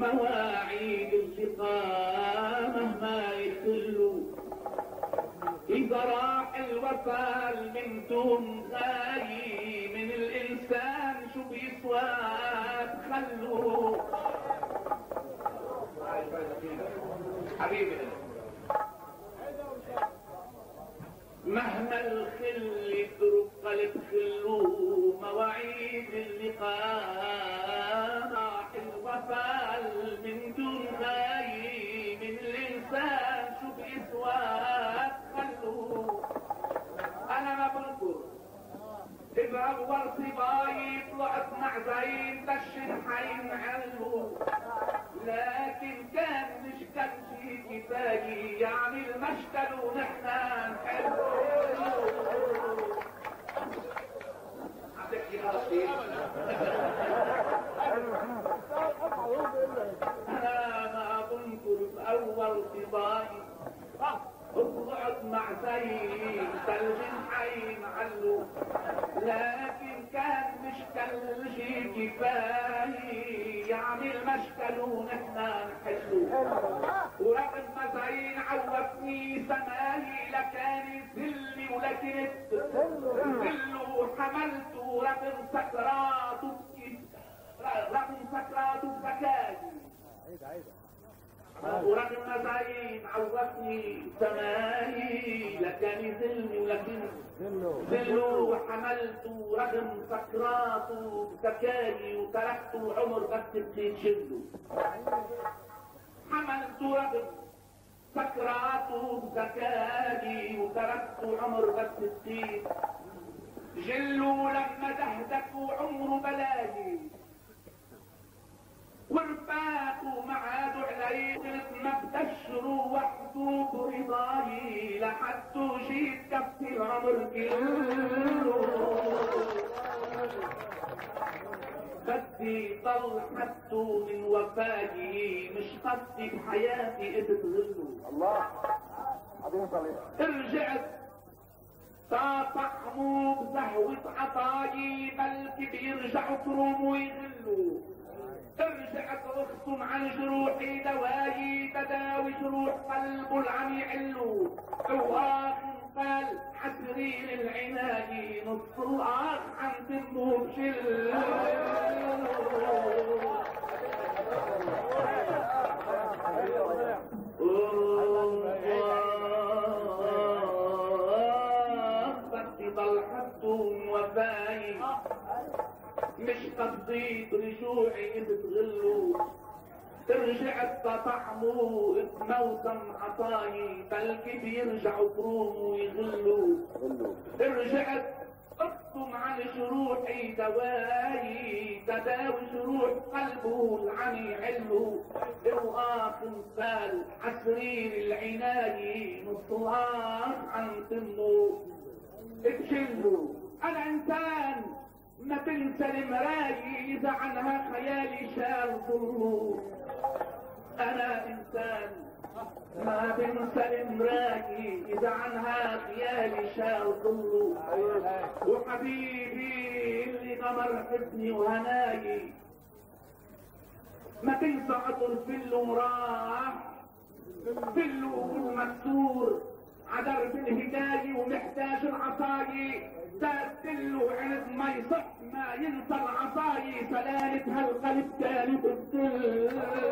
مواعيد اللقاء مهما يخلوا، إذا راح الوصال من دون غاية من الإنسان شو بيسوى تخلوا. حبيبي مهما الخل يترك قلب خلو، مواعيد اللقاء راح الوصال من دون غاية من الإنسان شو بيسوى تخلوا. أنا ما بنكر إذا أول صباي طلعت مع زين دشن حينعلو، لكن كان مش كان شي كفاية يعني المشكل ونحنا نحلو. عندك يا راسي أنا ما بنكر بأول صباي طلعت مع زين دشن حينعلو، لكن كان مش كل شي كفاية يعني المشكل ونحنا نحلو. ورغم ما زين عوفني سماهي لكان ذلي ولكن ذله حملته رغم سكراته بكاي. ورغم ما زين عوفني سماهي لكان ذلي ولكن ذله وحملته رغم سكراته بكاي، وتركته عمر بس بتشله. حملت رغم سكراته بكاي وتركته عمر بس بتشله. جلوا لما دهدكوا عمره بلاجي ورفاقوا معادوا علي، قلت ما بتشروا وحدوا برضاي لحدوا جيت كفي العمر كله. بدي ضل حدو من وفاجي مش قصدي بحياتي اتغلوا. الله عظيم صليح. رجعت طاطعموا بزهوة عطايي بلكي بيرجعوا كروم ويغلوا. رجعت اختم عن جروحي دوايي تداوي جروح قلبه العم يعلو. واخ قال حسرين العناية نص الاخ عن دمه بشل. بدي ضل حدهم وفاي مش قصدي برجوعي بتغلوا. رجعت طعموا موسم عطاي بلكي بيرجعوا كروم ويغلوا. رجعت اقسم عن جروحي دواي تداوي جروح قلبه العمي علو. واخ مثال حسرين العناية نص الاخ عن تمه اتشلوا. انا انسان ما تنسى المراية اذا عنها خيالي شال ظلو. انا انسان ما بنسى المراية اذا عنها خيالي شال ظلو. وحبيبي اللي غمر حزني وهناي ما تنسى عطر فله راح فله المكسور عدرب الهداية ومحتاج العصاية تقتله عند ما يصح ما ينسى العصاية سلالة هالقلب كانت الظل.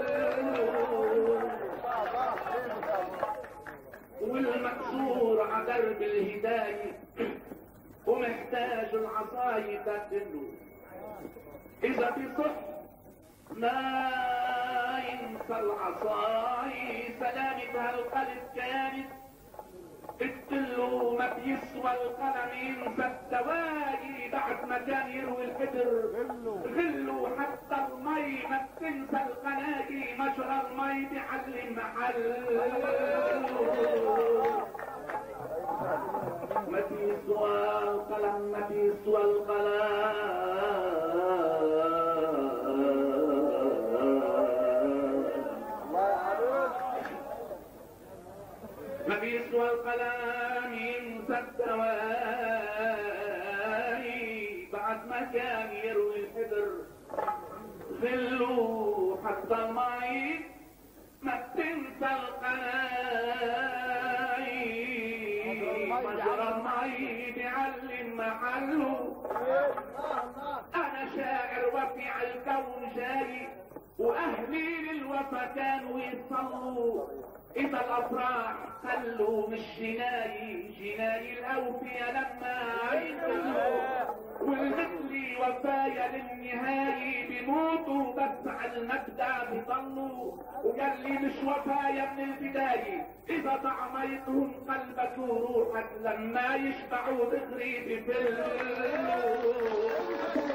والمكسور عدرب الهداية ومحتاج العصاية تقتله. إذا بصح ما ينسى العصاية سلالة هالقلب كانت قلتله ما بيسوى القلم ينسى الدواجي بعد ما كان يروي الحبر غلوا. حتى المي ما بتنسى القناجي مجرى المي بحل محل. ما بيسوى القلم ما بيسوى ما بيسوى القلم ينسى الدواي بعد ما كان يروي الحبر غلوا. حتى حتى المي ما بتنسى القناي، مجرى المي بيعلم محله. انا شاعر وفي الكون جاي، واهلي للوفا كانوا يصلوا. اذا الافراح خلوا مش جناي، جناي الاوفياء لما يخلوا. والمثلي وفايا للنهاية بيموتوا بس على المبدأ بيضلوا. وقال لي مش وفايا من البداية، اذا طعميتهم قلبك وروحك لما يشبعوا بغري بفلوا.